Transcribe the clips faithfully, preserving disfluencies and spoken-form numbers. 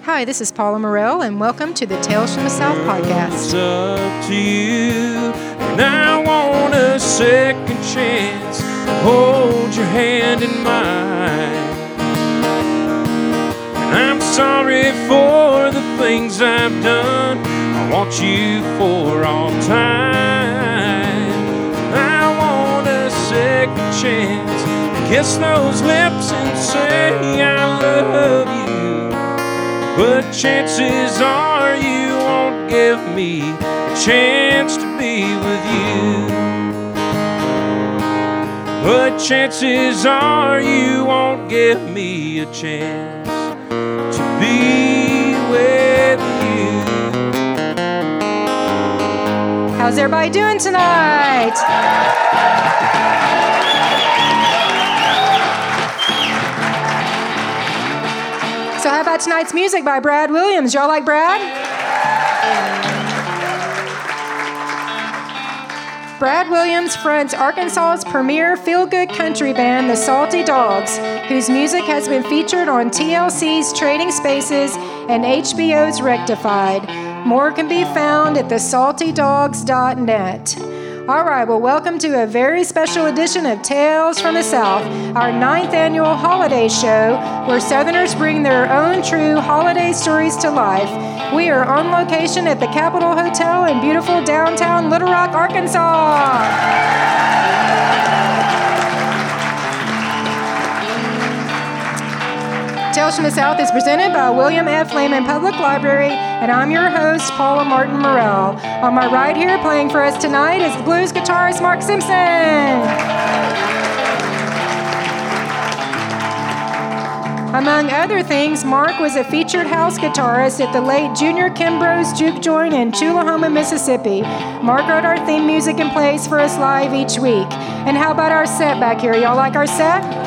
Hi, this is Paula Morell, and welcome to the Tales from the South podcast. It's up to you, and I want a second chance. Hold your hand in mine. And I'm sorry for the things I've done. I want you for all time. I want a second chance to kiss those lips and say I love you. But chances are you won't give me a chance to be with you. But chances are you won't give me a chance to be with you. How's everybody doing tonight? So how about tonight's music by Brad Williams? Y'all like Brad? Brad Williams fronts Arkansas's premier feel-good country band, the Salty Dogs, whose music has been featured on T L C's Trading Spaces and H B O's Rectified. More can be found at the salty dogs dot net. All right, well, welcome to a very special edition of Tales from the South, our ninth annual holiday show where Southerners bring their own true holiday stories to life. We are on location at the Capitol Hotel in beautiful downtown Little Rock, Arkansas. Tales from the South is presented by William F. Lehman Public Library, and I'm your host, Paula Martin Morell. On my right here, playing for us tonight is blues guitarist Mark Simpson. Among other things, Mark was a featured house guitarist at the late Junior Kimbrough's Juke Joint in Tullahoma, Mississippi. Mark wrote our theme music and plays for us live each week. And how about our set back here? Y'all like our set?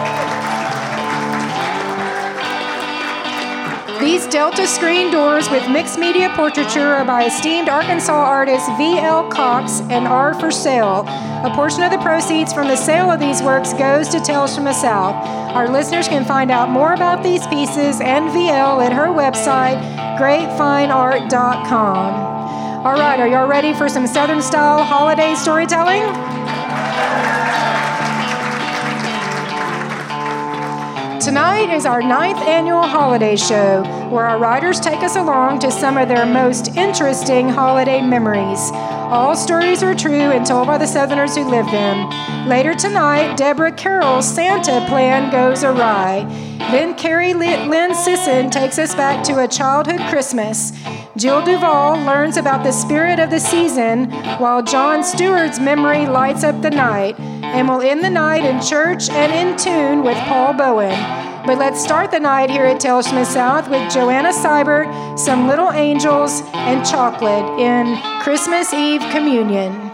These Delta screen doors with mixed media portraiture are by esteemed Arkansas artists V L Cox and are for sale. A portion of the proceeds from the sale of these works goes to Tales from the South. Our listeners can find out more about these pieces and V L at her website, great fine art dot com. All right, are y'all ready for some Southern-style holiday storytelling? Tonight is our ninth annual holiday show, where our writers take us along to some of their most interesting holiday memories. All stories are true and told by the Southerners who live them. Later tonight, Deborah Carroll's Santa plan goes awry. Then Carrie Lynn Sisson takes us back to a childhood Christmas. Jill Duvall learns about the spirit of the season, while John Stewart's memory lights up the night. And we'll end the night in church and in tune with Paul Bowen. But let's start the night here at Tales from the South with Joanna Seibert, Some Little Angels, and Chocolate in Christmas Eve Communion.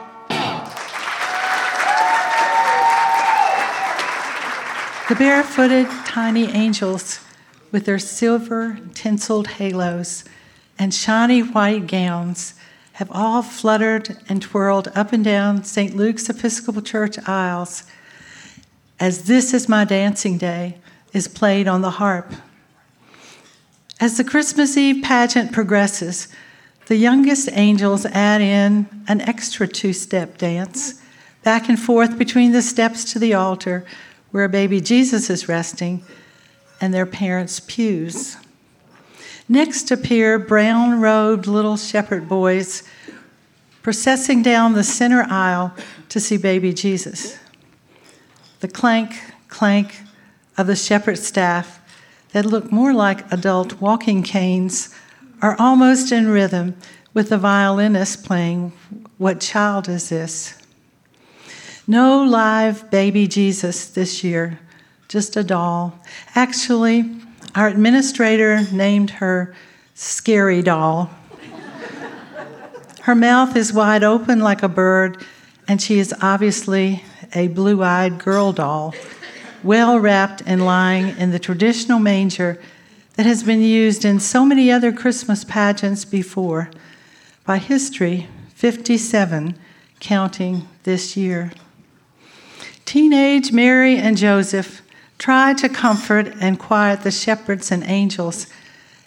The barefooted tiny angels with their silver tinseled halos and shiny white gowns have all fluttered and twirled up and down Saint Luke's Episcopal Church aisles as This Is My Dancing Day is played on the harp. As the Christmas Eve pageant progresses, the youngest angels add in an extra two-step dance, back and forth between the steps to the altar where baby Jesus is resting and their parents' pews. Next appear brown-robed little shepherd boys processing down the center aisle to see baby Jesus. The clank, clank of the shepherd staff that look more like adult walking canes are almost in rhythm with the violinist playing What Child Is This? No live baby Jesus this year, just a doll. Actually, our administrator named her Scary Doll. Her mouth is wide open like a bird, and she is obviously a blue-eyed girl doll, well wrapped and lying in the traditional manger that has been used in so many other Christmas pageants before. By history, fifty-seven, counting this year. Teenage Mary and Joseph try to comfort and quiet the shepherds and angels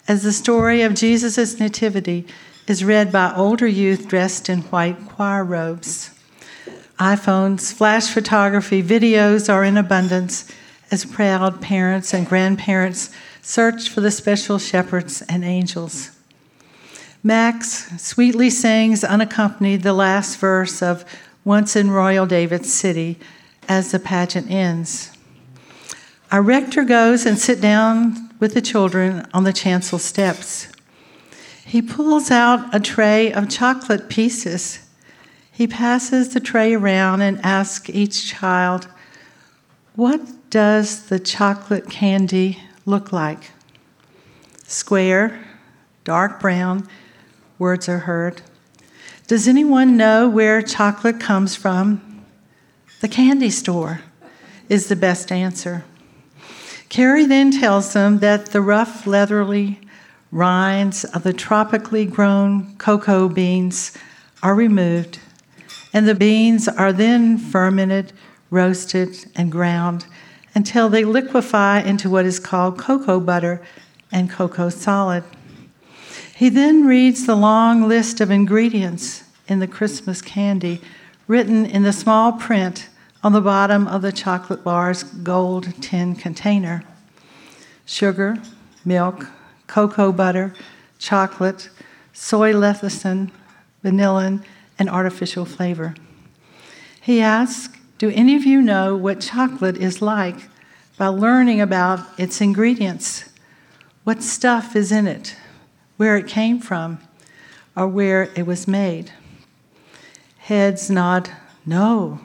as the story of Jesus' nativity is read by older youth dressed in white choir robes. iPhones, flash photography, videos are in abundance as proud parents and grandparents search for the special shepherds and angels. Max sweetly sings unaccompanied the last verse of Once in Royal David's City as the pageant ends. Our rector goes and sits down with the children on the chancel steps. He pulls out a tray of chocolate pieces. He passes the tray around and asks each child, "What does the chocolate candy look like?" Square, dark brown, words are heard. Does anyone know where chocolate comes from? The candy store is the best answer. Carrie then tells them that the rough, leathery rinds of the tropically grown cocoa beans are removed, and the beans are then fermented, roasted, and ground until they liquefy into what is called cocoa butter and cocoa solid. He then reads the long list of ingredients in the Christmas candy written in the small print on the bottom of the chocolate bar's gold tin container. Sugar, milk, cocoa butter, chocolate, soy lecithin, vanillin, and artificial flavor. He asks, "Do any of you know what chocolate is like by learning about its ingredients? What stuff is in it, where it came from, or where it was made?" Heads nod, "No."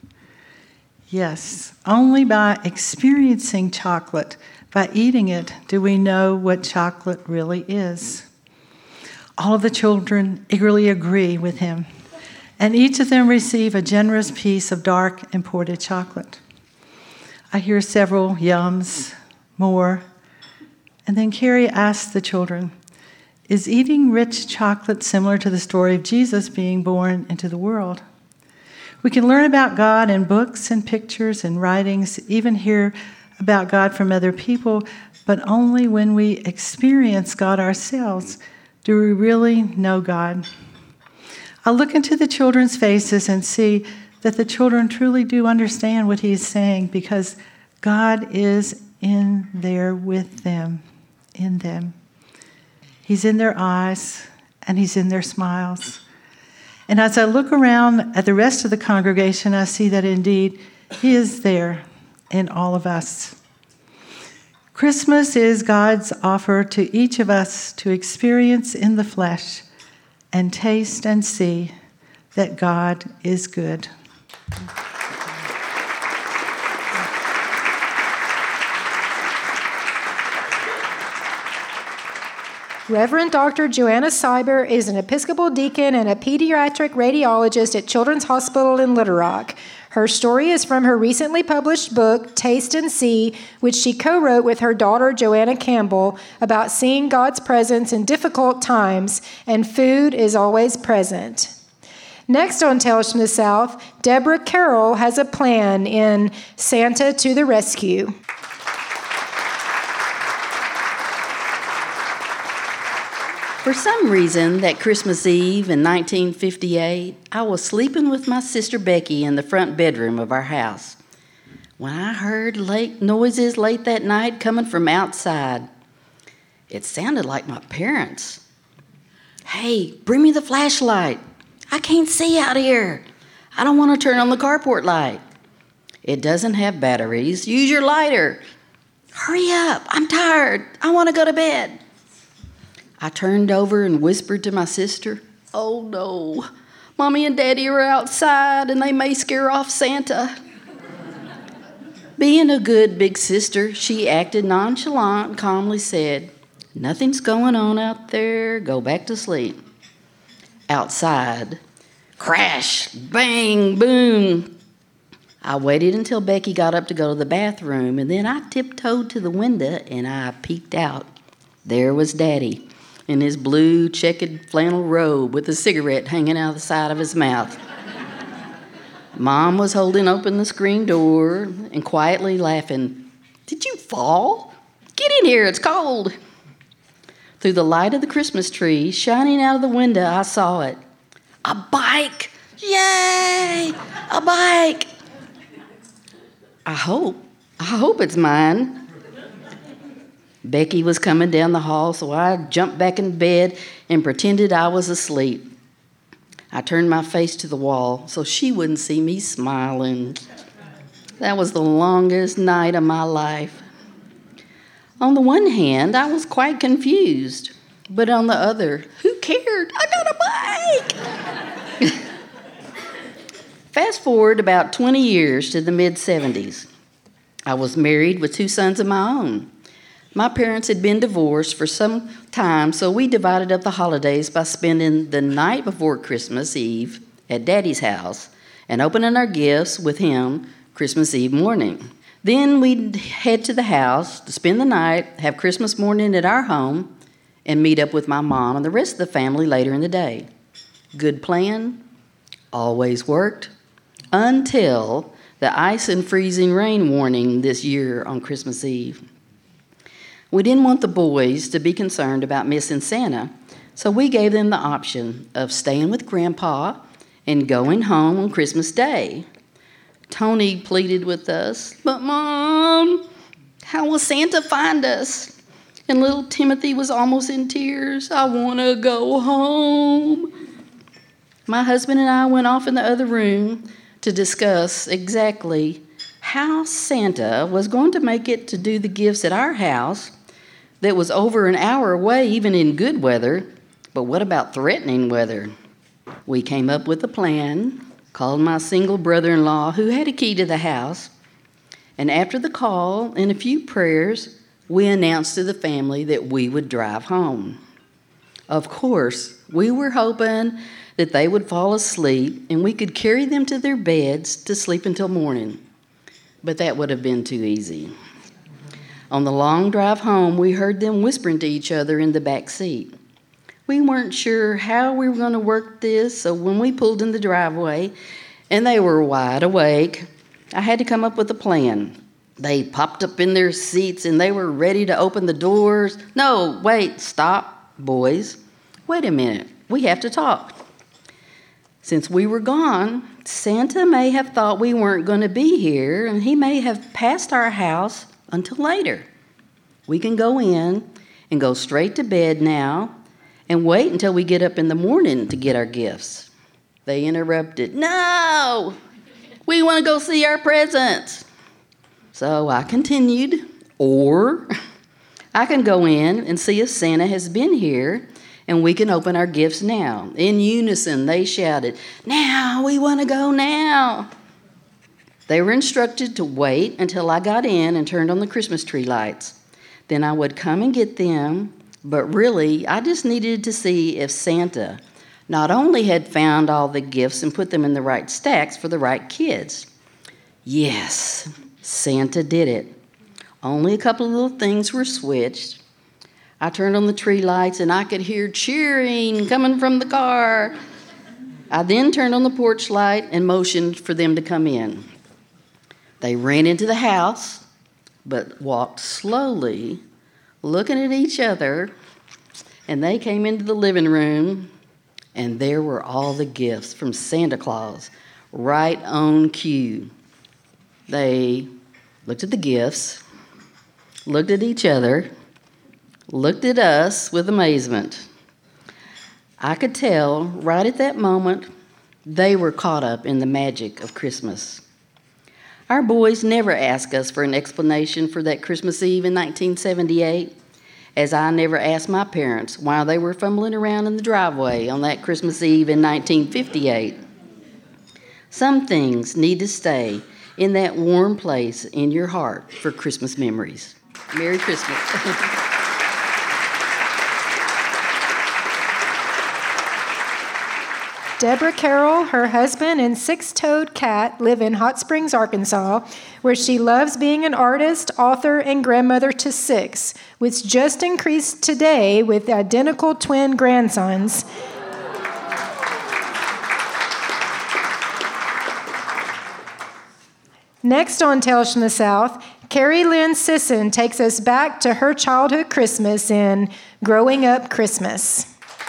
Yes, only by experiencing chocolate, by eating it, do we know what chocolate really is. All of the children eagerly agree with him, and each of them receive a generous piece of dark imported chocolate. I hear several yums, more, and then Carrie asks the children, "Is eating rich chocolate similar to the story of Jesus being born into the world?" We can learn about God in books and pictures and writings, even hear about God from other people, but only when we experience God ourselves do we really know God. I look into the children's faces and see that the children truly do understand what he is saying because God is in there with them, in them. He's in their eyes and he's in their smiles. And as I look around at the rest of the congregation, I see that indeed he is there in all of us. Christmas is God's offer to each of us to experience in the flesh and taste and see that God is good. Reverend Doctor Joanna Cyber is an Episcopal deacon and a pediatric radiologist at Children's Hospital in Little Rock. Her story is from her recently published book, Taste and See, which she co-wrote with her daughter, Joanna Campbell, about seeing God's presence in difficult times, and food is always present. Next on Tales from the South, Deborah Carroll has a plan in Santa to the Rescue. For some reason, that Christmas Eve in nineteen fifty-eight, I was sleeping with my sister Becky in the front bedroom of our house when I heard late noises late that night coming from outside. It sounded like my parents. "Hey, bring me the flashlight. I can't see out here. I don't want to turn on the carport light. It doesn't have batteries. Use your lighter. Hurry up. I'm tired. I want to go to bed." I turned over and whispered to my sister, "Oh no, Mommy and Daddy are outside and they may scare off Santa." Being a good big sister, she acted nonchalant and calmly said, "Nothing's going on out there. Go back to sleep." Outside, crash, bang, boom. I waited until Becky got up to go to the bathroom, and then I tiptoed to the window and I peeked out. There was Daddy in his blue checkered flannel robe with a cigarette hanging out of the side of his mouth. Mom was holding open the screen door and quietly laughing. "Did you fall? Get in here, it's cold." Through the light of the Christmas tree shining out of the window, I saw it. A bike! Yay! A bike! I hope, I hope it's mine. Becky was coming down the hall, so I jumped back in bed and pretended I was asleep. I turned my face to the wall so she wouldn't see me smiling. That was the longest night of my life. On the one hand, I was quite confused, but on the other, who cared? I got a bike! Fast forward about twenty years to the mid-seventies. I was married with two sons of my own. My parents had been divorced for some time, so we divided up the holidays by spending the night before Christmas Eve at Daddy's house and opening our gifts with him Christmas Eve morning. Then we'd head to the house to spend the night, have Christmas morning at our home, and meet up with my mom and the rest of the family later in the day. Good plan, always worked, until the ice and freezing rain warning this year on Christmas Eve. We didn't want the boys to be concerned about missing Santa, so we gave them the option of staying with Grandpa and going home on Christmas Day. Tony pleaded with us, "But Mom, how will Santa find us?" And little Timothy was almost in tears. "I want to go home." My husband and I went off in the other room to discuss exactly how Santa was going to make it to do the gifts at our house that was over an hour away, even in good weather. But what about threatening weather? We came up with a plan, called my single brother-in-law who had a key to the house, and after the call and a few prayers, we announced to the family that we would drive home. Of course, we were hoping that they would fall asleep and we could carry them to their beds to sleep until morning. But that would have been too easy. On the long drive home, we heard them whispering to each other in the back seat. We weren't sure how we were going to work this, so when we pulled in the driveway and they were wide awake, I had to come up with a plan. They popped up in their seats and they were ready to open the doors. "No, wait, stop, boys. Wait a minute, we have to talk." Since we were gone, Santa may have thought we weren't going to be here, and he may have passed our house until later. We can go in and go straight to bed now and wait until we get up in the morning to get our gifts. They interrupted. "No, we want to go see our presents." So I continued, or I can go in and see if Santa has been here and we can open our gifts now. In unison, they shouted, "Now, we want to go now." They were instructed to wait until I got in and turned on the Christmas tree lights. Then I would come and get them, but really, I just needed to see if Santa not only had found all the gifts and put them in the right stacks for the right kids. Yes, Santa did it. Only a couple of little things were switched. I turned on the tree lights and I could hear cheering coming from the car. I then turned on the porch light and motioned for them to come in. They ran into the house, but walked slowly, looking at each other, and they came into the living room, and there were all the gifts from Santa Claus, right on cue. They looked at the gifts, looked at each other, looked at us with amazement. I could tell right at that moment they were caught up in the magic of Christmas. Our boys never asked us for an explanation for that Christmas Eve in nineteen seventy-eight, as I never asked my parents while they were fumbling around in the driveway on that Christmas Eve in nineteen fifty-eight. Some things need to stay in that warm place in your heart for Christmas memories. Merry Christmas. Deborah Carroll, her husband, and six-toed cat live in Hot Springs, Arkansas, where she loves being an artist, author, and grandmother to six, which just increased today with identical twin grandsons. Next on Tales from the South, Carrie Lynn Sisson takes us back to her childhood Christmas in Growing Up Christmas.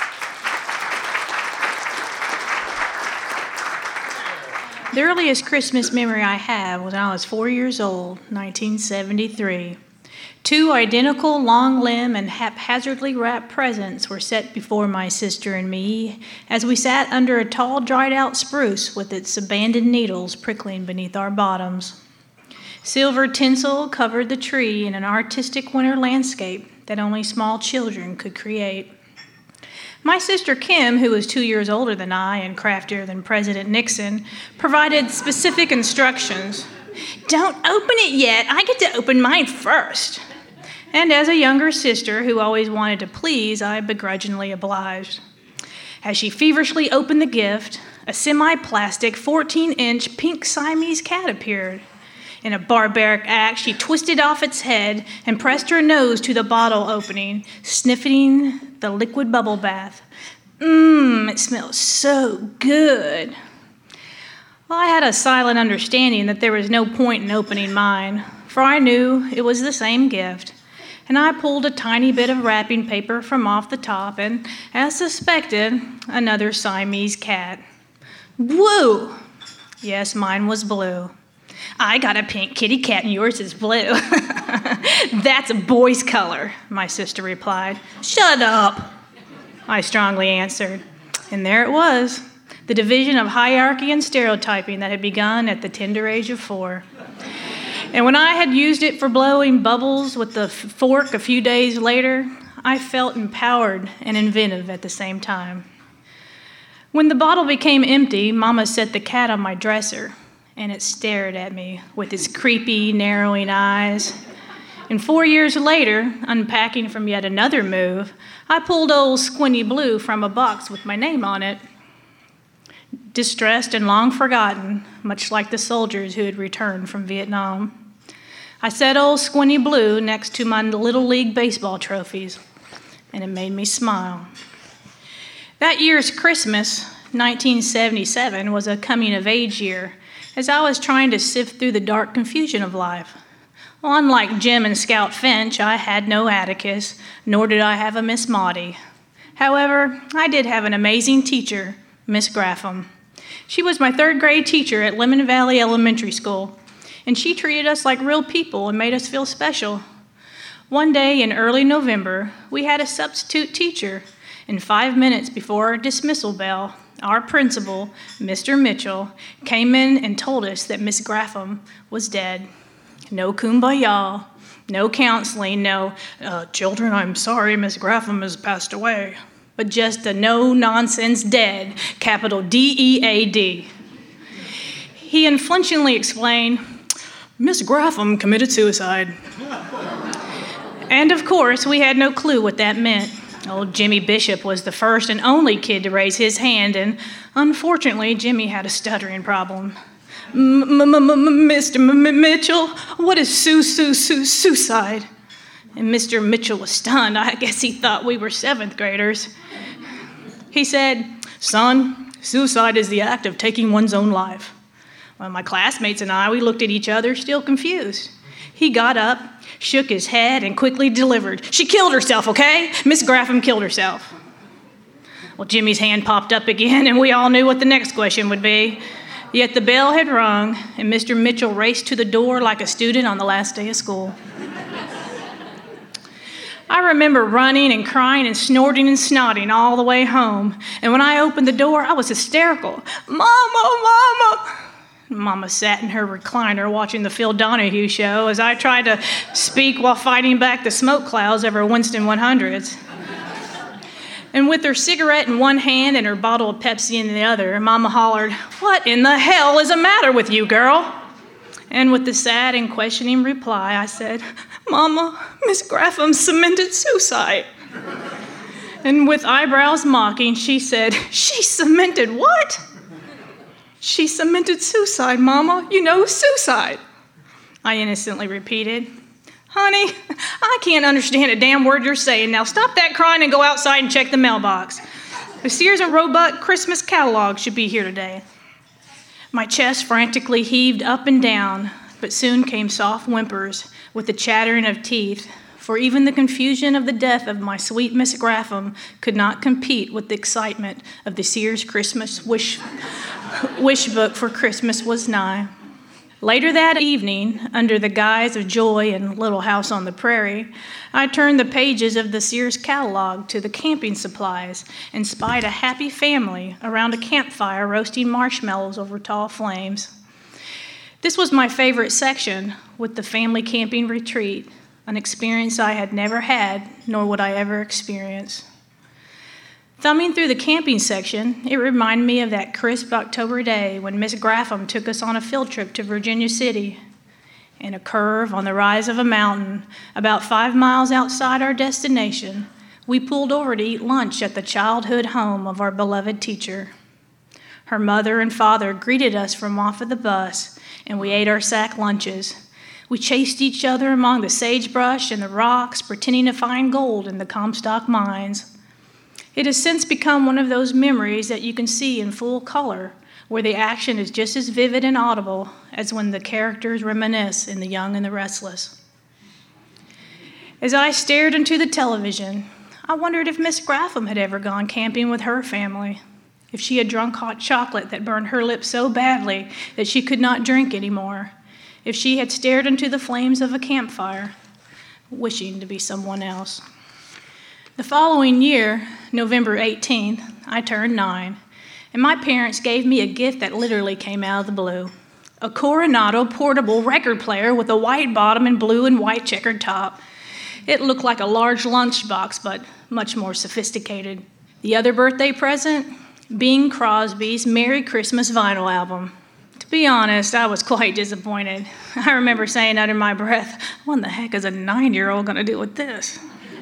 The earliest Christmas memory I have was when I was four years old, nineteen seventy-three. Two identical long limb and haphazardly wrapped presents were set before my sister and me as we sat under a tall, dried-out spruce with its abandoned needles prickling beneath our bottoms. Silver tinsel covered the tree in an artistic winter landscape that only small children could create. My sister Kim, who was two years older than I and craftier than President Nixon, provided specific instructions. Don't open it yet. I get to open mine first. And as a younger sister who always wanted to please, I begrudgingly obliged. As she feverishly opened the gift, a semi-plastic fourteen-inch pink Siamese cat appeared. In a barbaric act, she twisted off its head and pressed her nose to the bottle opening, sniffing the liquid bubble bath. Mmm, it smells so good. Well, I had a silent understanding that there was no point in opening mine, for I knew it was the same gift. And I pulled a tiny bit of wrapping paper from off the top and, as suspected, another Siamese cat. Woo! Yes, mine was blue. I got a pink kitty cat and yours is blue. That's a boy's color, my sister replied. Shut up, I strongly answered. And there it was, the division of hierarchy and stereotyping that had begun at the tender age of four. And when I had used it for blowing bubbles with the fork a few days later, I felt empowered and inventive at the same time. When the bottle became empty, Mama set the cat on my dresser, and it stared at me with its creepy, narrowing eyes. And four years later, unpacking from yet another move, I pulled old Squinty Blue from a box with my name on it. Distressed and long forgotten, much like the soldiers who had returned from Vietnam, I set old Squinty Blue next to my Little League baseball trophies, and it made me smile. That year's Christmas, nineteen seventy-seven, was a coming-of-age year, as I was trying to sift through the dark confusion of life. Well, unlike Jim and Scout Finch, I had no Atticus, nor did I have a Miss Maudie. However, I did have an amazing teacher, Miss Graffam. She was my third grade teacher at Lemon Valley Elementary School, and she treated us like real people and made us feel special. One day in early November, we had a substitute teacher, and five minutes before our dismissal bell, our principal, Mister Mitchell, came in and told us that Miss Graffam was dead. No kumbaya, no counseling, no, uh, children, I'm sorry, Miss Graffam has passed away, but just a no-nonsense dead, capital D E A D. He unflinchingly explained, Miss Graffam committed suicide. And of course, we had no clue what that meant. Old Jimmy Bishop was the first and only kid to raise his hand, and unfortunately, Jimmy had a stuttering problem. Mister Mitchell, what is su su su suicide? And Mister Mitchell was stunned. I guess he thought we were seventh graders. He said, son, suicide is the act of taking one's own life. Well, my classmates and I, we looked at each other, still confused. He got up, shook his head, and quickly delivered, she killed herself, okay? Miss Graffam killed herself. Well, Jimmy's hand popped up again, and we all knew what the next question would be. Yet the bell had rung, and Mister Mitchell raced to the door like a student on the last day of school. I remember running and crying and snorting and snotting all the way home, and when I opened the door, I was hysterical. Mama, Mama! Mama sat in her recliner watching the Phil Donahue show as I tried to speak while fighting back the smoke clouds of her Winston one hundreds. And with her cigarette in one hand and her bottle of Pepsi in the other, Mama hollered, what in the hell is the matter with you, girl? And with the sad and questioning reply, I said, Mama, Miss Graffam cemented suicide. And with eyebrows mocking, she said, she cemented what? She cemented suicide, Mama. You know, suicide. I innocently repeated, honey, I can't understand a damn word you're saying. Now stop that crying and go outside and check the mailbox. The Sears and Roebuck Christmas catalog should be here today. My chest frantically heaved up and down. but soon came soft whimpers with the chattering of teeth, for even the confusion of the death of my sweet Miss Graffam could not compete with the excitement of the Sears Christmas wish, wish book for Christmas was nigh. Later that evening, under the guise of joy in Little House on the Prairie, I turned the pages of the Sears catalog to the camping supplies and spied a happy family around a campfire roasting marshmallows over tall flames. This was my favorite section with the family camping retreat, an experience I had never had, nor would I ever experience. Thumbing through the camping section, it reminded me of that crisp October day when Miss Graffam took us on a field trip to Virginia City. In a curve on the rise of a mountain, about five miles outside our destination, we pulled over to eat lunch at the childhood home of our beloved teacher. Her mother and father greeted us from off of the bus, and we ate our sack lunches. We chased each other among the sagebrush and the rocks, pretending to find gold in the Comstock mines. It has since become one of those memories that you can see in full color, where the action is just as vivid and audible as when the characters reminisce in The Young and the Restless. As I stared into the television, I wondered if Miss Graffam had ever gone camping with her family, if she had drunk hot chocolate that burned her lips so badly that she could not drink anymore, if she had stared into the flames of a campfire, wishing to be someone else. The following year, November eighteenth, I turned nine, and my parents gave me a gift that literally came out of the blue, a Coronado portable record player with a white bottom and blue and white checkered top. It looked like a large lunchbox, but much more sophisticated. The other birthday present, Bing Crosby's Merry Christmas vinyl album. To be honest, I was quite disappointed. I remember saying under my breath, what the heck is a nine-year-old going to do with this?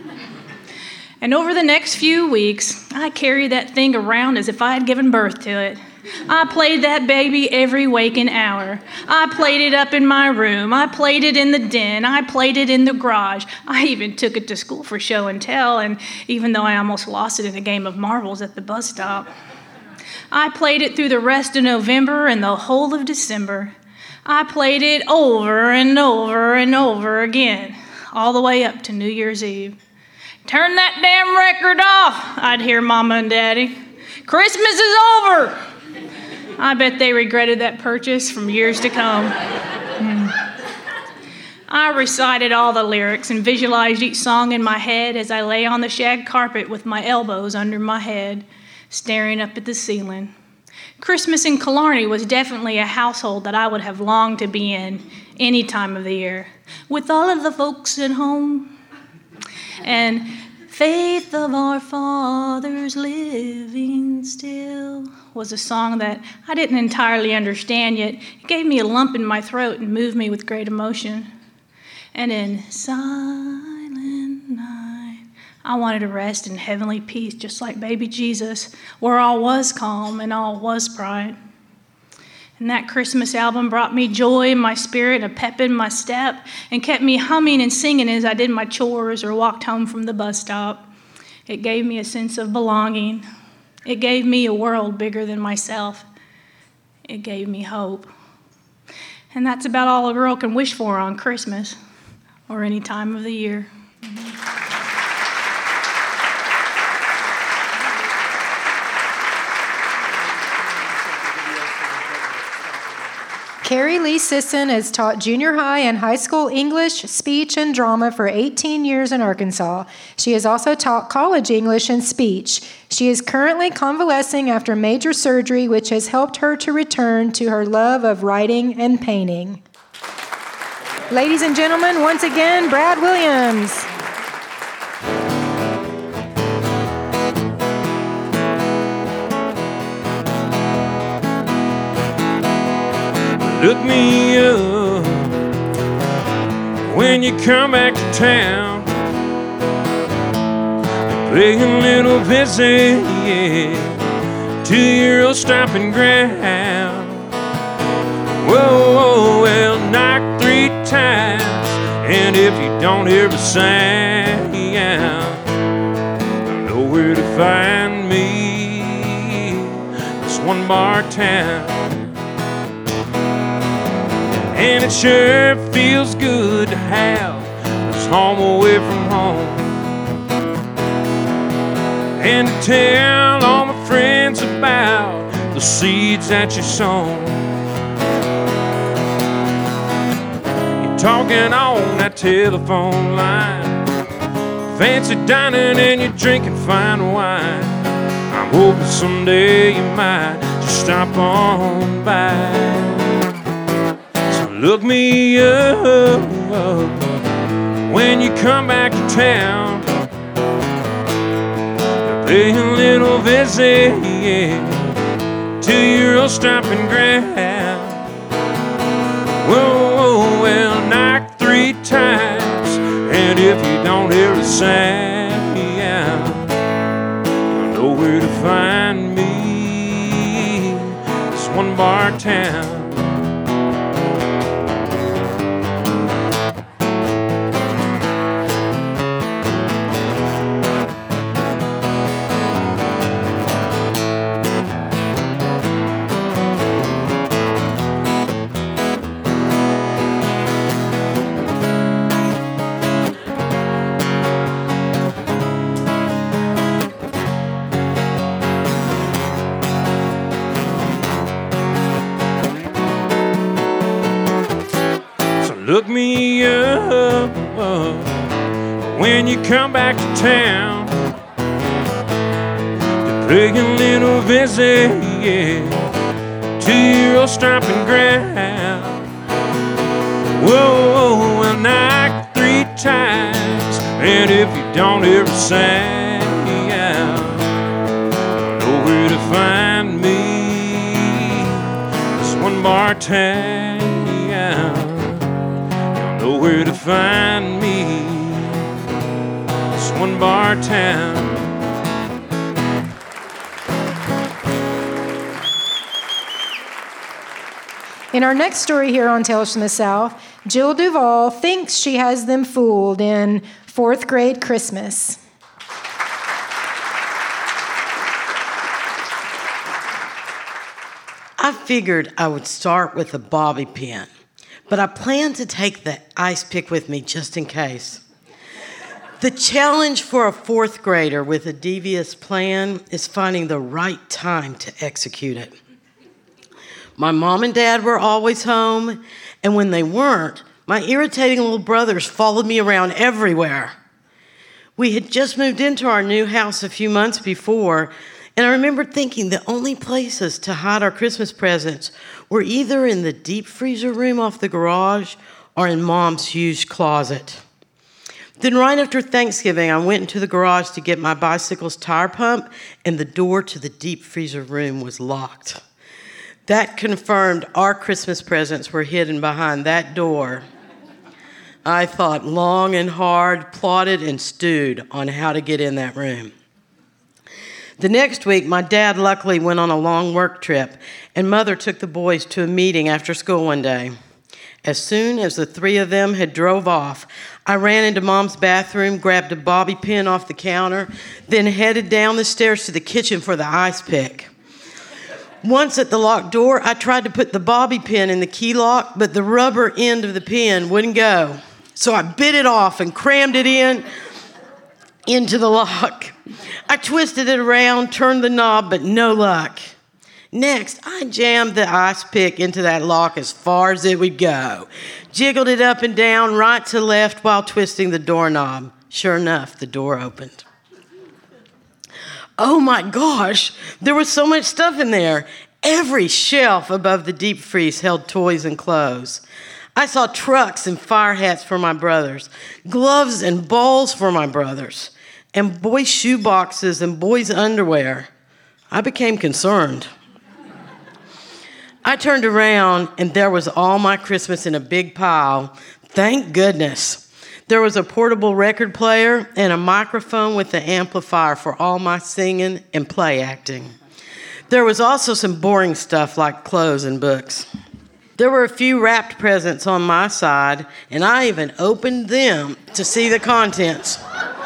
And over the next few weeks, I carried that thing around as if I had given birth to it. I played that baby every waking hour. I played it up in my room. I played it in the den. I played it in the garage. I even took it to school for show and tell, and even though I almost lost it in a game of marbles at the bus stop. I played it through the rest of November and the whole of December. I played it over and over and over again, all the way up to New Year's Eve. Turn that damn record off, I'd hear Mama and Daddy. Christmas is over. I bet they regretted that purchase from years to come. Mm. I recited all the lyrics and visualized each song in my head as I lay on the shag carpet with my elbows under my head, staring up at the ceiling. Christmas in Killarney was definitely a household that I would have longed to be in any time of the year, with all of the folks at home. And faith of our fathers living still was a song that I didn't entirely understand, yet it gave me a lump in my throat and moved me with great emotion. And in silent night, I wanted to rest in heavenly peace, just like baby Jesus, where all was calm and all was bright. And that Christmas album brought me joy in my spirit, a pep in my step, and kept me humming and singing as I did my chores or walked home from the bus stop. It gave me a sense of belonging. It gave me a world bigger than myself. It gave me hope. And that's about all a girl can wish for on Christmas or any time of the year. Carrie Lee Sisson has taught junior high and high school English, speech, and drama for eighteen years in Arkansas. She has also taught college English and speech. She is currently convalescing after major surgery, which has helped her to return to her love of writing and painting. Ladies and gentlemen, once again, Brad Williams. Look me up when you come back to town. Play a little visit, yeah, to your old stomping ground. Whoa, whoa, well, knock three times, and if you don't hear the sound, you know where to find me. It's one bar town. And it sure feels good to have this home away from home, and to tell all my friends about the seeds that you sown. You're talking on that telephone line, fancy dining and you're drinking fine wine. I'm hoping someday you might just stop on by. Look me up when you come back to town to pay a little visit, yeah, to your old stomping ground. Whoa, well, knock three times, and if you don't hear a sound, you'll know where to find me. It's one bar town. Look me up when you come back to town to pay a little visit, yeah, to your old stomping ground. Whoa, well, knock three times, and if you don't hear a sound, you'll know where to find me. It's one bar town. Know where to find me. It's one bar town. In our next story here on Tales from the South, Jill Duvall thinks she has them fooled in fourth grade Christmas. I figured I would start with a bobby pin, but I plan to take the ice pick with me just in case. The challenge for a fourth grader with a devious plan is finding the right time to execute it. My mom and dad were always home, and when they weren't, my irritating little brothers followed me around everywhere. We had just moved into our new house a few months before, and I remembered thinking the only places to hide our Christmas presents were either in the deep freezer room off the garage or in Mom's huge closet. Then right after Thanksgiving, I went into the garage to get my bicycle's tire pump, and the door to the deep freezer room was locked. That confirmed our Christmas presents were hidden behind that door. I thought long and hard, plotted and stewed on how to get in that room. The next week, my dad luckily went on a long work trip, and Mother took the boys to a meeting after school one day. As soon as the three of them had drove off, I ran into Mom's bathroom, grabbed a bobby pin off the counter, then headed down the stairs to the kitchen for the ice pick. Once at the locked door, I tried to put the bobby pin in the key lock, but the rubber end of the pin wouldn't go. So I bit it off and crammed it in into the lock. I twisted it around, turned the knob, but no luck. Next, I jammed the ice pick into that lock as far as it would go, jiggled it up and down, right to left while twisting the doorknob. Sure enough, the door opened. Oh my gosh, there was so much stuff in there. Every shelf above the deep freeze held toys and clothes. I saw trucks and fire hats for my brothers, gloves and balls for my brothers, and boys' shoe boxes and boys' underwear. I became concerned. I turned around, and there was all my Christmas in a big pile. Thank goodness. There was a portable record player and a microphone with an amplifier for all my singing and play acting. There was also some boring stuff like clothes and books. There were a few wrapped presents on my side, and I even opened them to see the contents.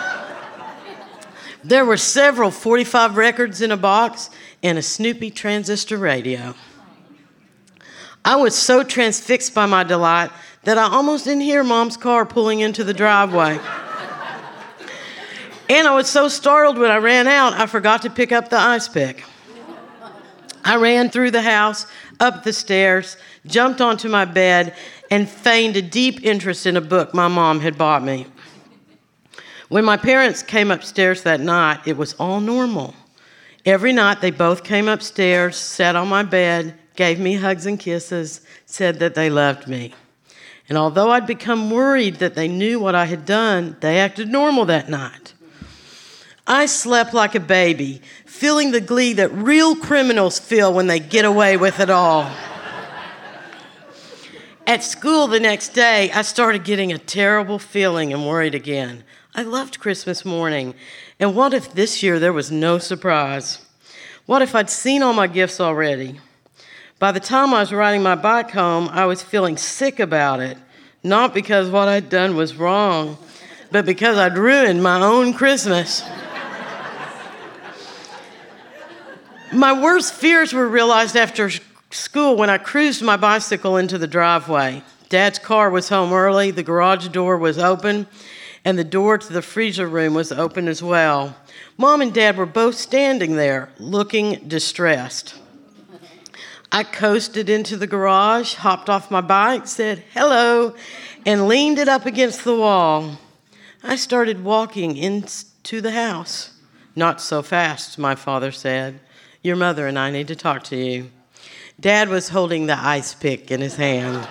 There were several forty-five records in a box and a Snoopy transistor radio. I was so transfixed by my delight that I almost didn't hear Mom's car pulling into the driveway. And I was so startled when I ran out, I forgot to pick up the ice pick. I ran through the house, up the stairs, jumped onto my bed, and feigned a deep interest in a book my mom had bought me. When my parents came upstairs that night, it was all normal. Every night they both came upstairs, sat on my bed, gave me hugs and kisses, said that they loved me. And although I'd become worried that they knew what I had done, they acted normal that night. I slept like a baby, feeling the glee that real criminals feel when they get away with it all. At school the next day, I started getting a terrible feeling and worried again. I loved Christmas morning, and what if this year there was no surprise? What if I'd seen all my gifts already? By the time I was riding my bike home, I was feeling sick about it, not because what I'd done was wrong, but because I'd ruined my own Christmas. My worst fears were realized after school when I cruised my bicycle into the driveway. Dad's car was home early, the garage door was open, and the door to the freezer room was open as well. Mom and Dad were both standing there, looking distressed. I coasted into the garage, hopped off my bike, said hello, and leaned it up against the wall. I started walking into the house. Not so fast, my father said. Your mother and I need to talk to you. Dad was holding the ice pick in his hand.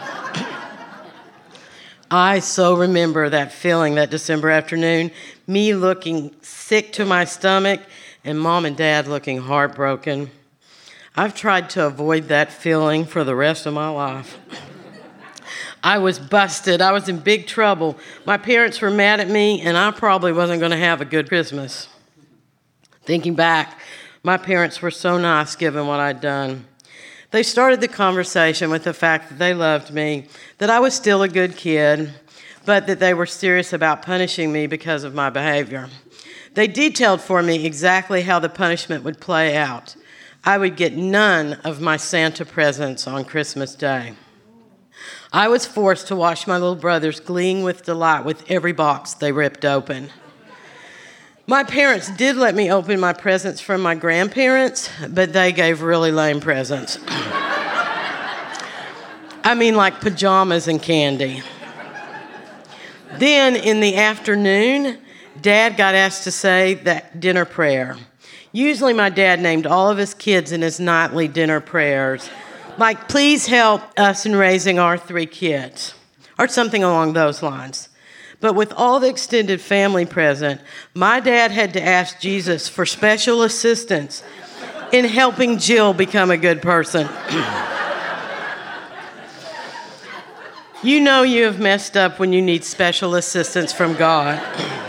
I so remember that feeling that December afternoon, me looking sick to my stomach and Mom and Dad looking heartbroken. I've tried to avoid that feeling for the rest of my life. I was busted. I was in big trouble. My parents were mad at me, and I probably wasn't going to have a good Christmas. Thinking back, my parents were so nice given what I'd done. They started the conversation with the fact that they loved me, that I was still a good kid, but that they were serious about punishing me because of my behavior. They detailed for me exactly how the punishment would play out. I would get none of my Santa presents on Christmas Day. I was forced to watch my little brothers gleeing with delight with every box they ripped open. My parents did let me open my presents from my grandparents, but they gave really lame presents. I mean, like pajamas and candy. Then, in the afternoon, Dad got asked to say that dinner prayer. Usually my dad named all of his kids in his nightly dinner prayers, like, please help us in raising our three kids, or something along those lines. But with all the extended family present, my dad had to ask Jesus for special assistance in helping Jill become a good person. You know you have messed up when you need special assistance from God.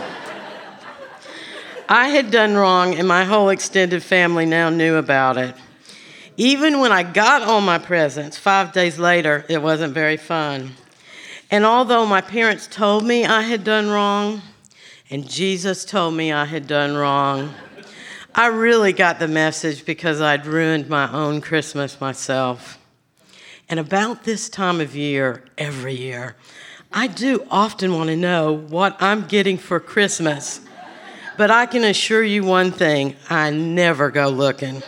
I had done wrong, and my whole extended family now knew about it. Even when I got all my presents, five days later, it wasn't very fun. And although my parents told me I had done wrong, and Jesus told me I had done wrong, I really got the message because I'd ruined my own Christmas myself. And about this time of year, every year, I do often want to know what I'm getting for Christmas. But I can assure you one thing, I never go looking.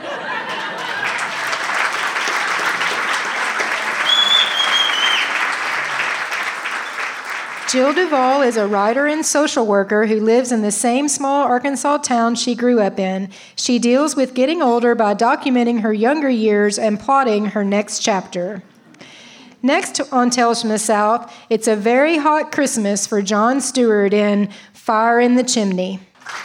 Jill Duvall is a writer and social worker who lives in the same small Arkansas town she grew up in. She deals with getting older by documenting her younger years and plotting her next chapter. Next on Tales from the South, it's a very hot Christmas for John Stewart in Fire in the Chimney.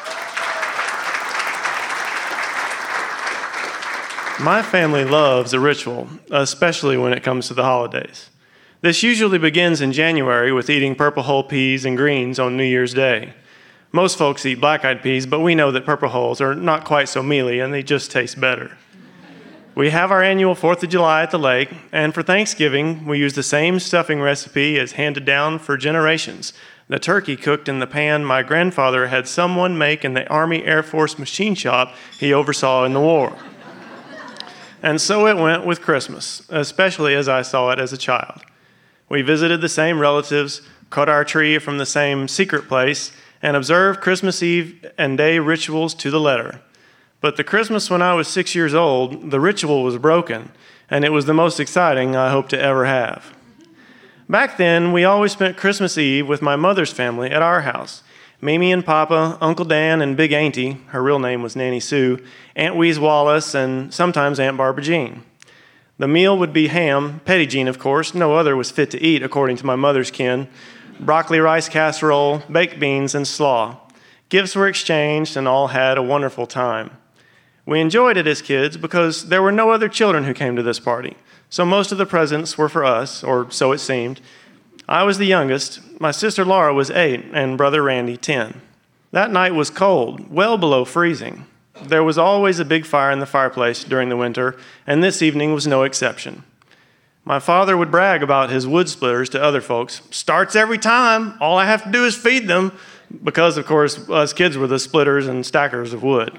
My family loves a ritual, especially when it comes to the holidays. This usually begins in January with eating purple hull peas and greens on New Year's Day. Most folks eat black-eyed peas, but we know that purple hulls are not quite so mealy and they just taste better. We have our annual fourth of July at the lake, and for Thanksgiving, we use the same stuffing recipe as handed down for generations. The turkey cooked in the pan my grandfather had someone make in the Army Air Force machine shop he oversaw in the war. And so it went with Christmas, especially as I saw it as a child. We visited the same relatives, cut our tree from the same secret place, and observed Christmas Eve and day rituals to the letter. But the Christmas when I was six years old, the ritual was broken, and it was the most exciting I hope to ever have. Back then, we always spent Christmas Eve with my mother's family at our house. Mimi and Papa, Uncle Dan, and Big Auntie, her real name was Nanny Sue, Aunt Wheeze Wallace, and sometimes Aunt Barbara Jean. The meal would be ham, Petty Jean, of course, no other was fit to eat according to my mother's kin, broccoli rice casserole, baked beans, and slaw. Gifts were exchanged, and all had a wonderful time. We enjoyed it as kids because there were no other children who came to this party, so most of the presents were for us, or so it seemed. I was the youngest. My sister Laura was eight, and brother Randy, ten. That night was cold, well below freezing. There was always a big fire in the fireplace during the winter, and this evening was no exception. My father would brag about his wood splitters to other folks. Starts every time. All I have to do is feed them, because, of course, us kids were the splitters and stackers of wood.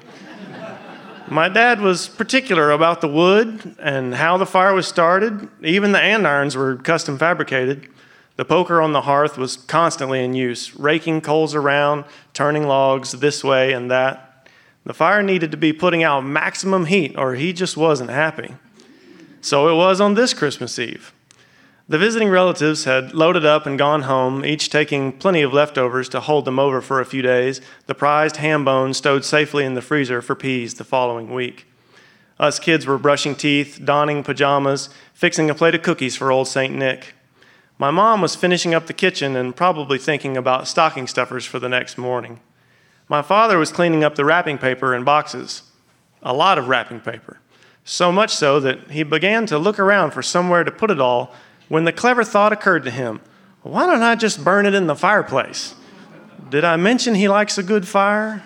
My dad was particular about the wood and how the fire was started. Even the andirons were custom fabricated. The poker on the hearth was constantly in use, raking coals around, turning logs this way and that. The fire needed to be putting out maximum heat, or he just wasn't happy. So it was on this Christmas Eve. The visiting relatives had loaded up and gone home, each taking plenty of leftovers to hold them over for a few days, the prized ham bones stowed safely in the freezer for peas the following week. Us kids were brushing teeth, donning pajamas, fixing a plate of cookies for old Saint Nick. My mom was finishing up the kitchen and probably thinking about stocking stuffers for the next morning. My father was cleaning up the wrapping paper in boxes. A lot of wrapping paper. So much so that he began to look around for somewhere to put it all when the clever thought occurred to him, why don't I just burn it in the fireplace? Did I mention he likes a good fire?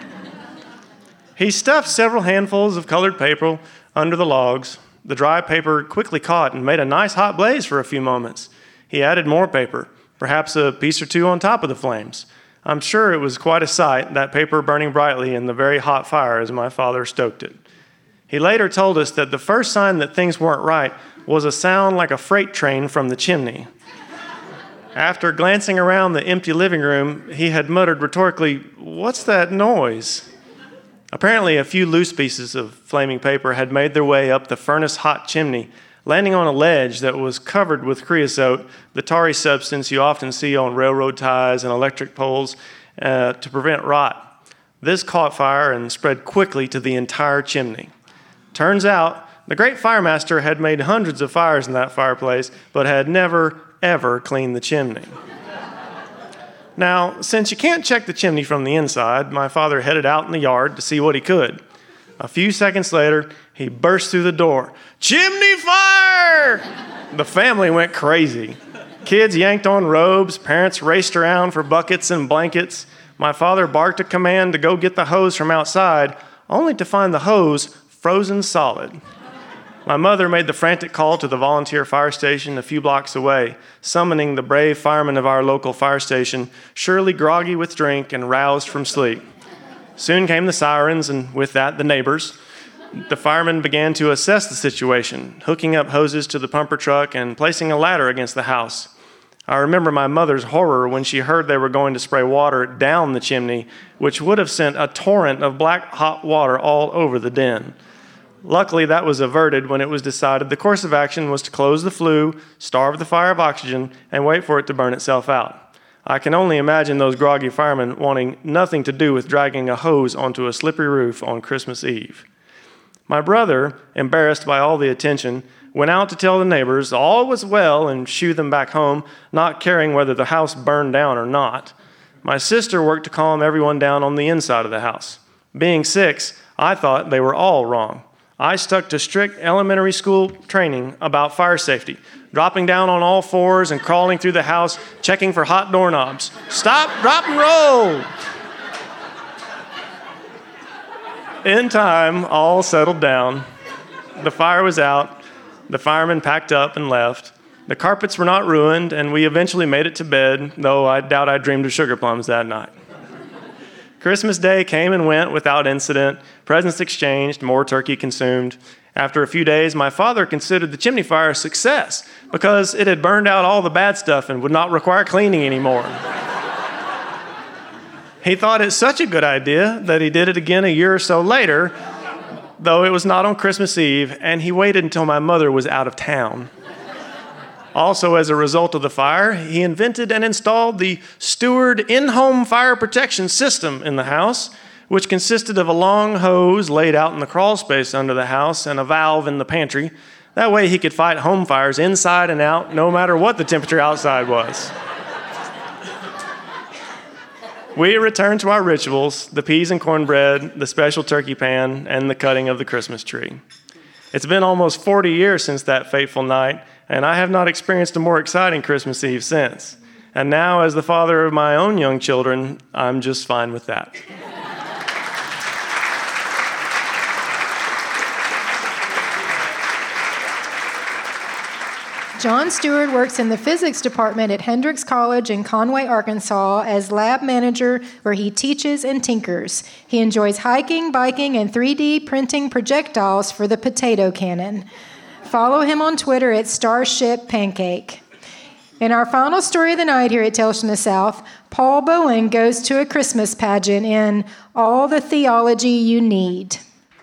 He stuffed several handfuls of colored paper under the logs. The dry paper quickly caught and made a nice hot blaze for a few moments. He added more paper, perhaps a piece or two on top of the flames. I'm sure it was quite a sight, that paper burning brightly in the very hot fire as my father stoked it. He later told us that the first sign that things weren't right was a sound like a freight train from the chimney. After glancing around the empty living room, he had muttered rhetorically, "What's that noise?" Apparently, a few loose pieces of flaming paper had made their way up the furnace-hot chimney, landing on a ledge that was covered with creosote, the tarry substance you often see on railroad ties and electric poles, uh, to prevent rot. This caught fire and spread quickly to the entire chimney. Turns out, the great firemaster had made hundreds of fires in that fireplace, but had never, ever cleaned the chimney. Now, since you can't check the chimney from the inside, my father headed out in the yard to see what he could. A few seconds later, he burst through the door. "Chimney fire!" The family went crazy. Kids yanked on robes, parents raced around for buckets and blankets. My father barked a command to go get the hose from outside, only to find the hose frozen solid. My mother made the frantic call to the volunteer fire station a few blocks away, summoning the brave firemen of our local fire station, surely groggy with drink and roused from sleep. Soon came the sirens, and with that, the neighbors. The firemen began to assess the situation, hooking up hoses to the pumper truck and placing a ladder against the house. I remember my mother's horror when she heard they were going to spray water down the chimney, which would have sent a torrent of black hot water all over the den. Luckily, that was averted when it was decided the course of action was to close the flue, starve the fire of oxygen, and wait for it to burn itself out. I can only imagine those groggy firemen wanting nothing to do with dragging a hose onto a slippery roof on Christmas Eve. My brother, embarrassed by all the attention, went out to tell the neighbors all was well and shoo them back home, not caring whether the house burned down or not. My sister worked to calm everyone down on the inside of the house. Being six, I thought they were all wrong. I stuck to strict elementary school training about fire safety, dropping down on all fours and crawling through the house, checking for hot doorknobs. Stop, drop, and roll! In time, all settled down. The fire was out. The firemen packed up and left. The carpets were not ruined, and we eventually made it to bed, though I doubt I dreamed of sugar plums that night. Christmas Day came and went without incident, presents exchanged, more turkey consumed. After a few days, my father considered the chimney fire a success because it had burned out all the bad stuff and would not require cleaning anymore. He thought it such a good idea that he did it again a year or so later, though it was not on Christmas Eve, and he waited until my mother was out of town. Also, as a result of the fire, he invented and installed the Steward in-home fire protection system in the house, which consisted of a long hose laid out in the crawl space under the house and a valve in the pantry. That way he could fight home fires inside and out, no matter what the temperature outside was. We returned to our rituals, the peas and cornbread, the special turkey pan, and the cutting of the Christmas tree. It's been almost forty years since that fateful night, and I have not experienced a more exciting Christmas Eve since. And now, as the father of my own young children, I'm just fine with that. John Stewart works in the physics department at Hendrix College in Conway, Arkansas, as lab manager, where he teaches and tinkers. He enjoys hiking, biking, and three D printing projectiles for the potato cannon. Follow him on Twitter at Starship Pancake. In our final story of the night here at Tales from the South, Paul Bowen goes to a Christmas pageant in All the Theology You Need.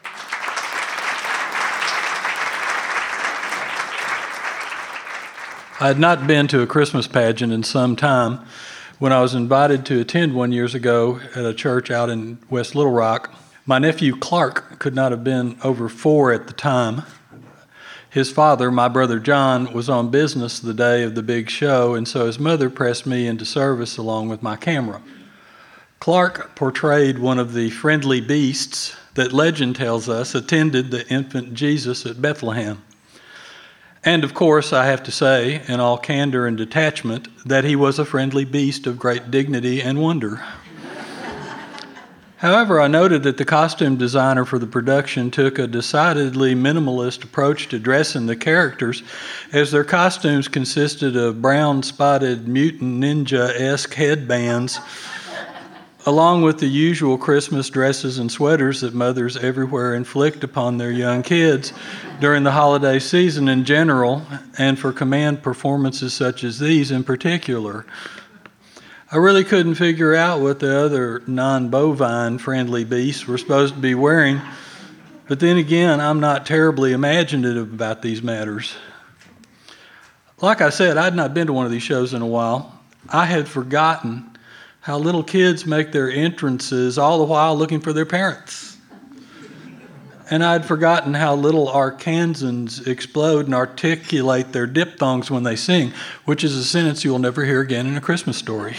I had not been to a Christmas pageant in some time. When I was invited to attend one years ago at a church out in West Little Rock, my nephew Clark could not have been over four at the time. His father, my brother John, was on business the day of the big show, and so his mother pressed me into service along with my camera. Clark portrayed one of the friendly beasts that legend tells us attended the infant Jesus at Bethlehem. And of course, I have to say, in all candor and detachment, that he was a friendly beast of great dignity and wonder. However, I noted that the costume designer for the production took a decidedly minimalist approach to dressing the characters, as their costumes consisted of brown-spotted mutant ninja-esque headbands, along with the usual Christmas dresses and sweaters that mothers everywhere inflict upon their young kids during the holiday season in general, and for command performances such as these in particular. I really couldn't figure out what the other non-bovine friendly beasts were supposed to be wearing, but then again, I'm not terribly imaginative about these matters. Like I said, I'd not been to one of these shows in a while. I had forgotten how little kids make their entrances all the while looking for their parents. And I'd forgotten how little Arkansans explode and articulate their diphthongs when they sing, which is a sentence you'll never hear again in a Christmas story.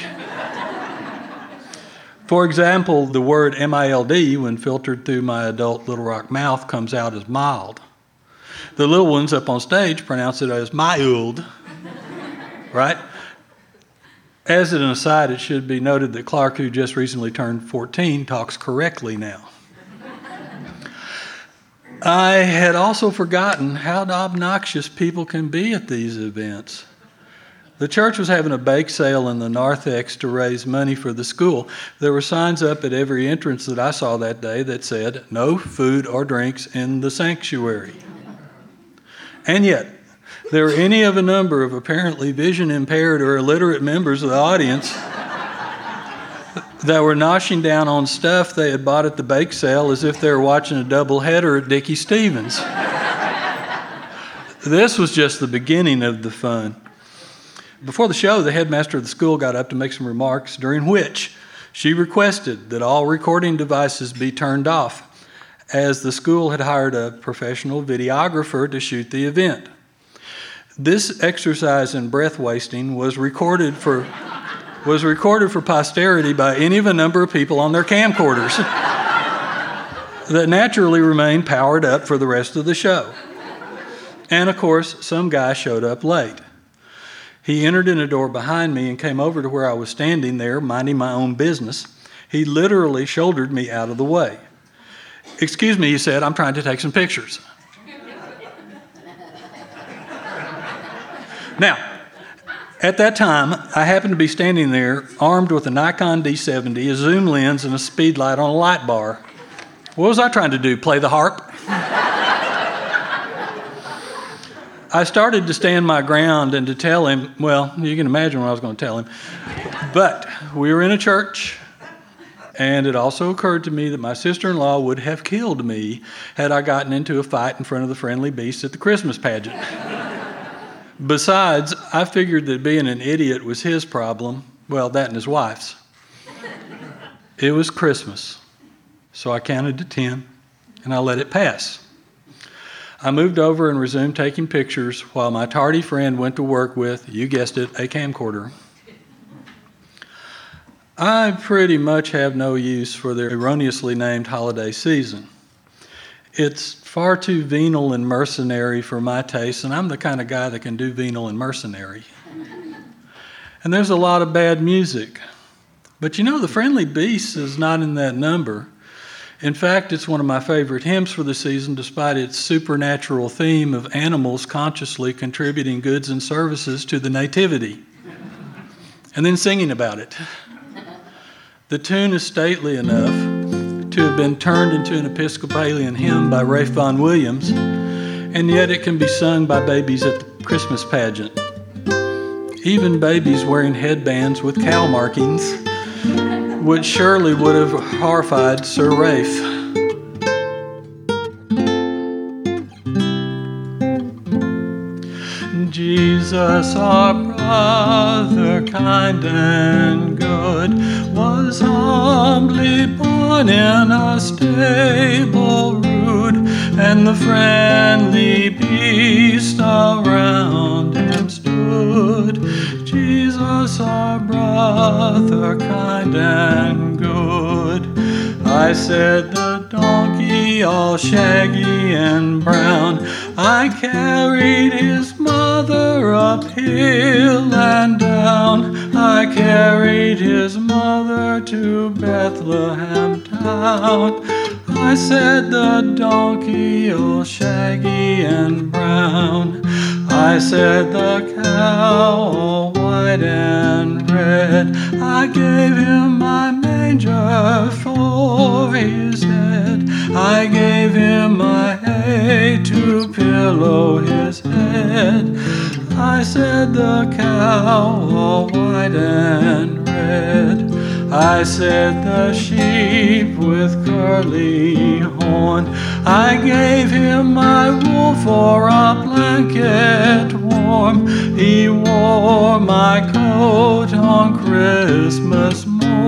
For example, the word M I L D, when filtered through my adult Little Rock mouth, comes out as mild. The little ones up on stage pronounce it as mild, right? As an aside, it should be noted that Clark, who just recently turned fourteen, talks correctly now. I had also forgotten how obnoxious people can be at these events. The church was having a bake sale in the narthex to raise money for the school. There were signs up at every entrance that I saw that day that said, "No food or drinks in the sanctuary." And yet, there were any of a number of apparently vision-impaired or illiterate members of the audience that were noshing down on stuff they had bought at the bake sale as if they were watching a double-header at Dickie Stevens. This was just the beginning of the fun. Before the show, the headmaster of the school got up to make some remarks, during which she requested that all recording devices be turned off, as the school had hired a professional videographer to shoot the event. This exercise in breath wasting was recorded for was recorded for posterity by any of a number of people on their camcorders that naturally remained powered up for the rest of the show. And of course, some guy showed up late. He entered in a door behind me and came over to where I was standing there, minding my own business. He literally shouldered me out of the way. "Excuse me," he said, "I'm trying to take some pictures." Now, At that time, I happened to be standing there armed with a Nikon D seventy, a zoom lens, and a speed light on a light bar. What was I trying to do, play the harp? I started to stand my ground and to tell him, well, you can imagine what I was going to tell him. But we were in a church, and it also occurred to me that my sister-in-law would have killed me had I gotten into a fight in front of the friendly beasts at the Christmas pageant. Besides, I figured that being an idiot was his problem, well, that and his wife's. It was Christmas, so I counted to ten, and I let it pass. I moved over and resumed taking pictures while my tardy friend went to work with, you guessed it, a camcorder. I pretty much have no use for the erroneously named holiday season. It's far too venal and mercenary for my taste, and I'm the kind of guy that can do venal and mercenary. And there's a lot of bad music. But you know, the Friendly Beast is not in that number. In fact, it's one of my favorite hymns for the season, despite its supernatural theme of animals consciously contributing goods and services to the nativity, and then singing about it. The tune is stately enough to have been turned into an Episcopalian hymn by Ralph Vaughan Williams, and yet it can be sung by babies at the Christmas pageant. Even babies wearing headbands with cow markings, which surely would have horrified Sir Rafe. Jesus, our brother, kind and good, was humbly born in a stable rude, and the friendly beast around him stood. Jesus, our brother, kind and good. I said the donkey all shaggy and brown, I carried his mother up hill and down, I carried his mother to Bethlehem town. I said the donkey all shaggy and brown, I said the cow all white and red, I gave him my manger for his head, I gave him my hay to pillow his head. I said the cow all white and red, I said the sheep with curly horn, I gave him my wool for a blanket warm, he wore my coat on Christmas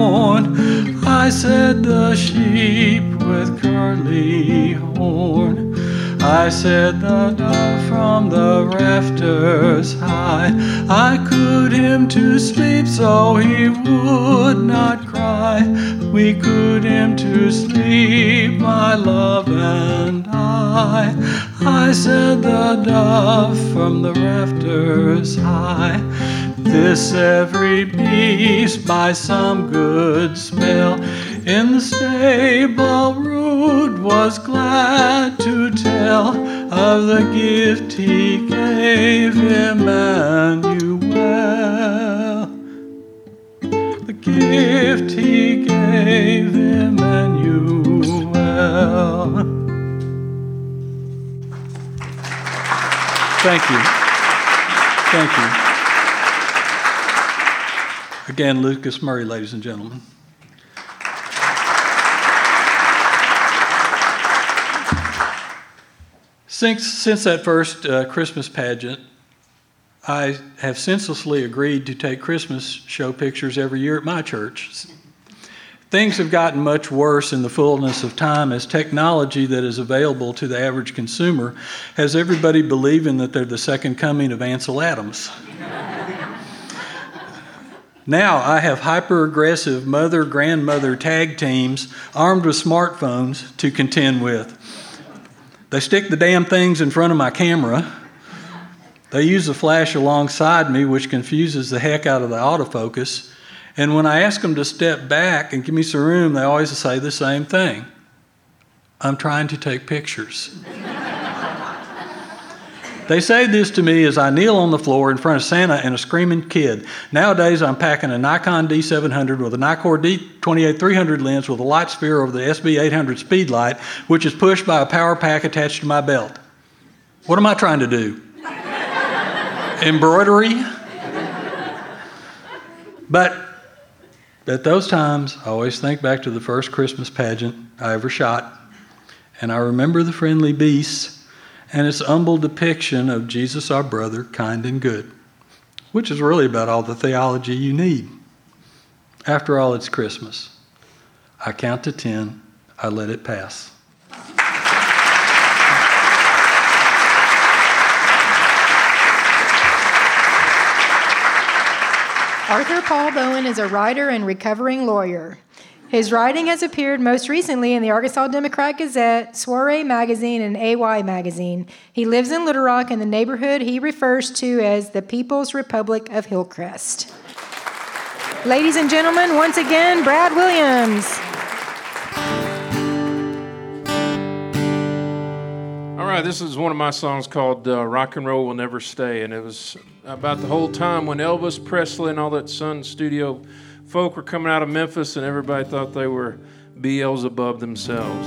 morn. I said the sheep with curly horn, I said the dove from the rafters high, I cooed him to sleep so he would not cry, we cooed him to sleep, my love and I. I said the dove from the rafters high, this every beast by some good spell in the stable rude was glad to tell of the gift he gave Emmanuel, the gift he gave Emmanuel. Thank you. Thank you. Again, Lucas Murray, ladies and gentlemen. Since, since that first uh, Christmas pageant, I have senselessly agreed to take Christmas show pictures every year at my church. Things have gotten much worse in the fullness of time as technology that is available to the average consumer has everybody believing that they're the second coming of Ansel Adams. Now I have hyper-aggressive mother-grandmother tag teams armed with smartphones to contend with. They stick the damn things in front of my camera. They use a flash alongside me, which confuses the heck out of the autofocus. And when I ask them to step back and give me some room, they always say the same thing. I'm trying to take pictures. They say this to me as I kneel on the floor in front of Santa and a screaming kid. Nowadays, I'm packing a Nikon D seven hundred with a Nikkor D twenty-eight three hundred lens with a light sphere over the S B eight hundred speed light, which is pushed by a power pack attached to my belt. What am I trying to do? Embroidery? But at those times, I always think back to the first Christmas pageant I ever shot, and I remember the friendly beasts and its humble depiction of Jesus our brother, kind and good, which is really about all the theology you need. After all, it's Christmas. I count to ten, I let it pass. Arthur Paul Bowen is a writer and recovering lawyer. His writing has appeared most recently in the Arkansas Democrat Gazette, Soiree Magazine, and A Y Magazine. He lives in Little Rock in the neighborhood he refers to as the People's Republic of Hillcrest. Ladies and gentlemen, once again, Brad Williams. All right, this is one of my songs called uh, Rock and Roll Will Never Stay, and it was about the whole time when Elvis Presley and all that Sun Studio folk were coming out of Memphis, and everybody thought they were Beelzebub themselves.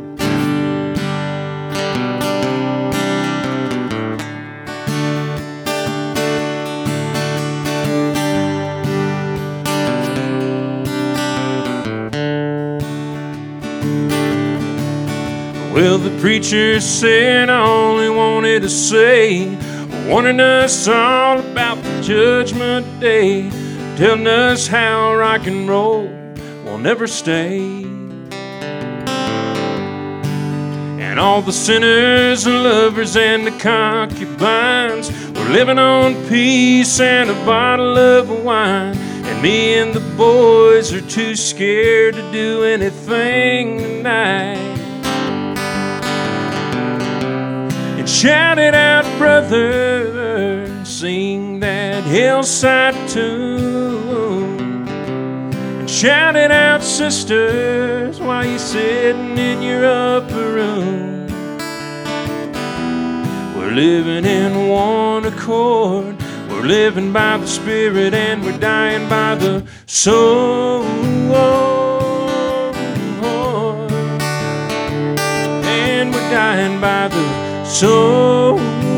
Well, the preacher said I only wanted to say, warning us all about the judgment day, telling us how rock and roll will never stay. And all the sinners and lovers and the concubines were living on peace and a bottle of wine. And me and the boys are too scared to do anything tonight. And shout it out, brother, sing that hillside tune. And shout it out, sisters, while you're sitting in your upper room. We're living in one accord. We're living by the Spirit and we're dying by the soul. And we're dying by the soul.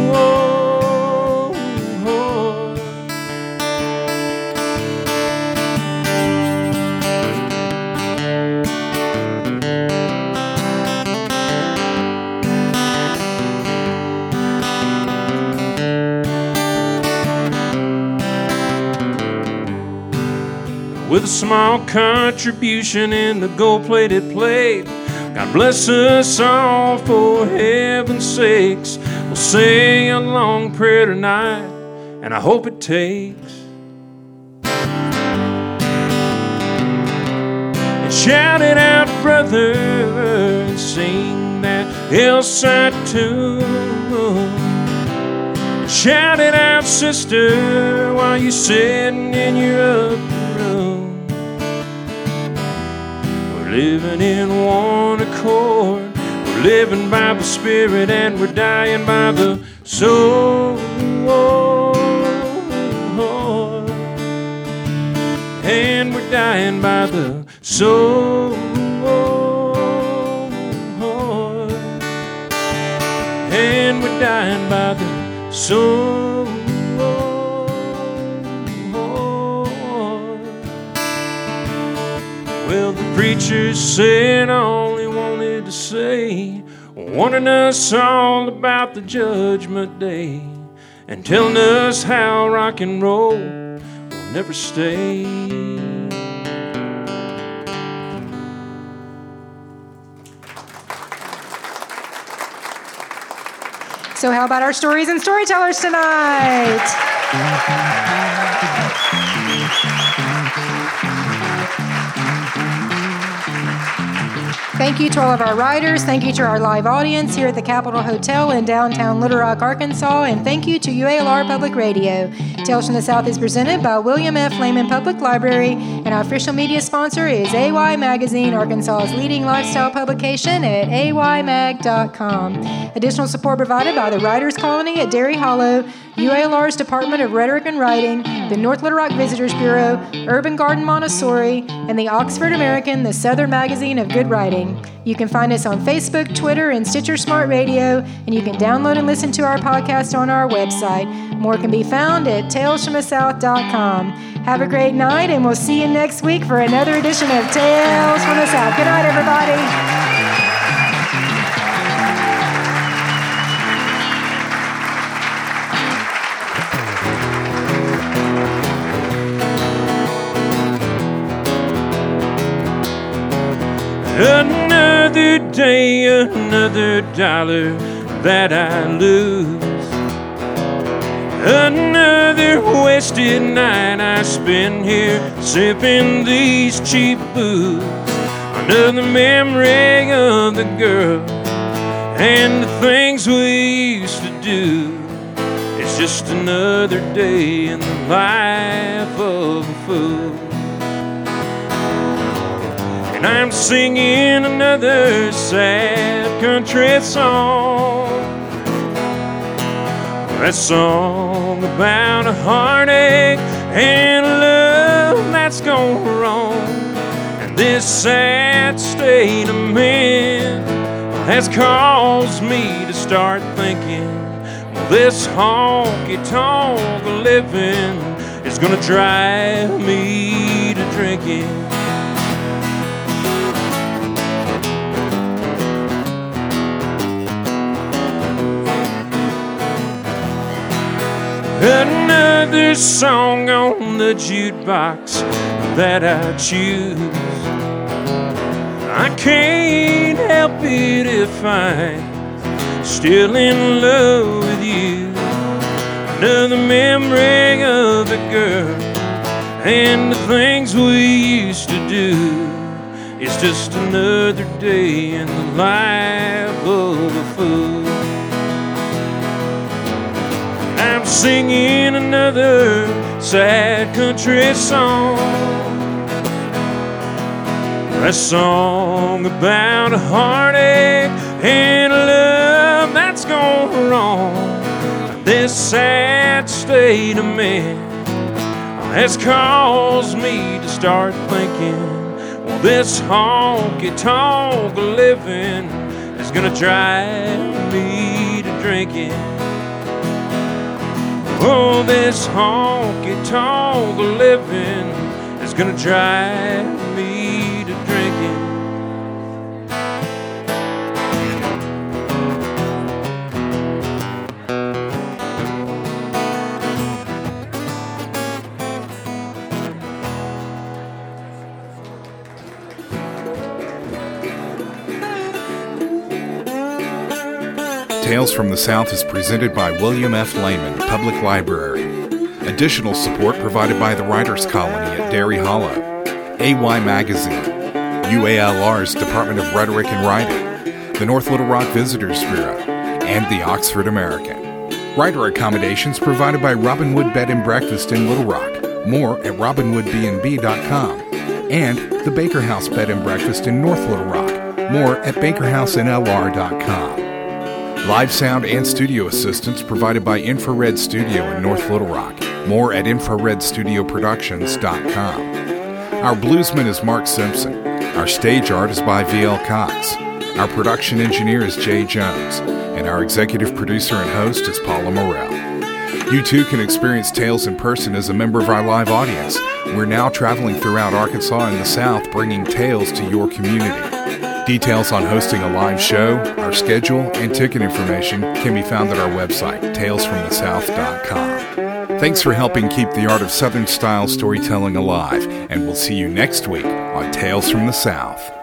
With a small contribution in the gold-plated plate, God bless us all for heaven's sakes. We'll say a long prayer tonight, and I hope it takes. And shout it out, brother, and sing that hillside tune. Shout it out, sister, while you're sitting in your upper room. Living in one accord, we're living by the Spirit and we're dying by the soul. And we're dying by the soul. And we're dying by the soul. Well, the preacher said I only wanted to say, warning us all about the judgment day, and telling us how rock and roll will never stay. So how about our stories and storytellers tonight? Thank you to all of our writers. Thank you to our live audience here at the Capitol Hotel in downtown Little Rock, Arkansas. And thank you to U A L R Public Radio. Tales from the South is presented by William F. Lehman Public Library, and our official media sponsor is A Y Magazine, Arkansas's leading lifestyle publication at a y mag dot com. Additional support provided by the Writers Colony at Dairy Hollow, U A L R's Department of Rhetoric and Writing, the North Little Rock Visitors Bureau, Urban Garden Montessori, and the Oxford American, the Southern Magazine of Good Writing. You can find us on Facebook, Twitter, and Stitcher Smart Radio, and you can download and listen to our podcast on our website. More can be found at tales from the south dot com. Have a great night, and we'll see you next week for another edition of Tales from the South. Good night, everybody. Another day, another dollar that I lose. Another wasted night I spend here sipping these cheap booze. Another memory of the girl and the things we used to do. It's just another day in the life of a fool. And I'm singing another sad country song. That song about a heartache and a love that's gone wrong. And this sad state of mind has caused me to start thinking, well, this honky-tonk living is gonna drive me to drinking. Another song on the jukebox that I choose. I can't help it if I'm still in love with you. Another memory of the girl and the things we used to do. It's just another day in the life of a fool. I'm singing another sad country song. A song about a heartache and a love that's gone wrong. This sad state of man has caused me to start thinking, well, this honky-tonk living is gonna drive me to drinking. Oh, this honky-tonk living is gonna drive me to drinking. Tales from the South is presented by William F. Lehman Public Library. Additional support provided by the Writers Colony at Dairy Hollow, A Y Magazine, U A L R's Department of Rhetoric and Writing, the North Little Rock Visitors Bureau, and the Oxford American. Writer accommodations provided by Robinwood Bed and Breakfast in Little Rock. More at robinwood b and b dot com. And the Baker House Bed and Breakfast in North Little Rock. More at baker house n l r dot com. Live sound and studio assistance provided by Infrared Studio in North Little Rock. More at infrared studio productions dot com. Our bluesman is Mark Simpson. Our stage art is by V L Cox. Our production engineer is Jay Jones. And our executive producer and host is Paula Morrell. You too can experience Tales in person as a member of our live audience. We're now traveling throughout Arkansas and the South, bringing tales to your community. Details on hosting a live show, our schedule, and ticket information can be found at our website, tales from the south dot com. Thanks for helping keep the art of Southern-style storytelling alive, and we'll see you next week on Tales from the South.